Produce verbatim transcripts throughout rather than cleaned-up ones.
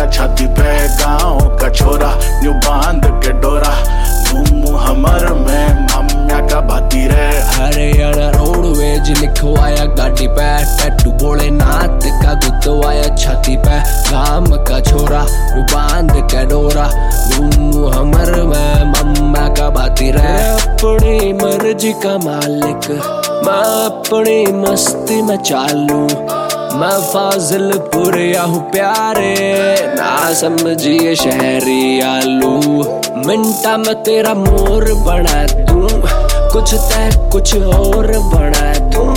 गुदवाया छाती पे, गाँव का छोरा न्यू बांध के डोरा, घूमू हमर में माम्या का भाती रे। हरियाणा रोडवेज लिखवाया गाड़ी पे, टैटू भोलेनाथ का गुदवाया छाती पे, गांव का छोरा न्यू बांध के डोरा, घूमू हमर में माम्या का भाती रे। अपनी मर्जी का मालिक मैं अपनी मस्ती में चालू, मैं फाजिलपुर या हूँ प्यारे, ना समझिए शहरी आलू। मिंटा में तेरा मोर बना दूं, कुछ तय कुछ और बना दूं,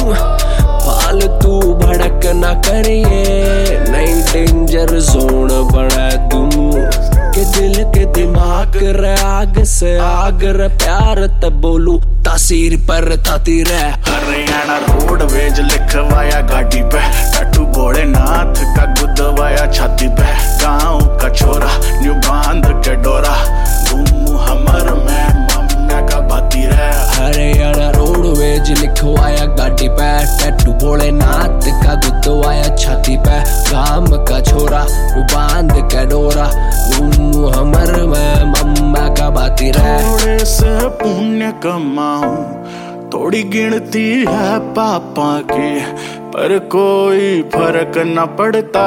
फालतू भड़क ना करिए, नई डेंजर जोन बना दूं, के दिल के दिमाग रे आग से आग रे, प्यार तब बोलू तासीर पर ताती रे। हरियाणा रोडवेज लिखवाया गाड़ी पे, टैटू भोलेनाथ का गुदवाया छाती पे, गाँव का छोरा न्यू बांध के डोरा, घूमू हमर में माम्या का भाती रे। हरियाणा रोडवेज लिखवाया गाड़ी पे, टैटू भोलेनाथ का गुदवाया छाती पे, गांव का छोरा न्यू बांध के डोरा, घूमू हमर में माम्या का भाती रे। थोड़े से पुण्य कमाऊं, थोड़ी गिनती है पापा की, पर कोई फर्क न पड़ता,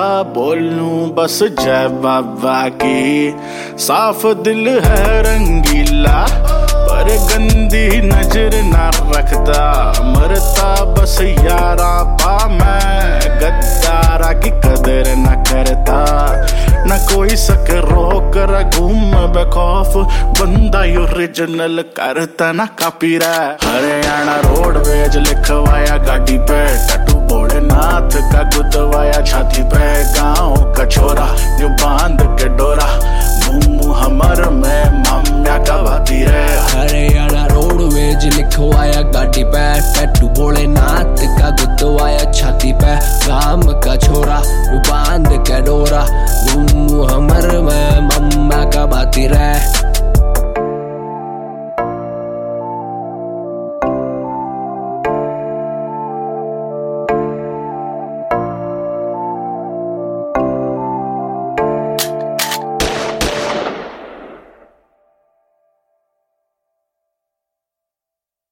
बोलूं बस जय बाबा की। साफ दिल है रंगीला, पर गंदी नजर न रखता, मरता बस यारा पा मैं, गद्दारा की कदर न करता, न कोई सक रोक र घूम बेखौफ, बंदा ओरिजिनल करता ना कॉपी रे। हरियाणा रोडवेज लिखवाया गाड़ी पे, टैटू भोलेनाथ का गुदवाया छाती पे, गाँव का छोरा न्यू बांध के डोरा, घूमू हमर में माम्या का भाती रे। हरियाणा रोडवेज लिखवाया गाड़ी पे, टैटू भोलेनाथ का गुदवाया छाती पे, गांव का छोरा न्यू बांध के डोरा,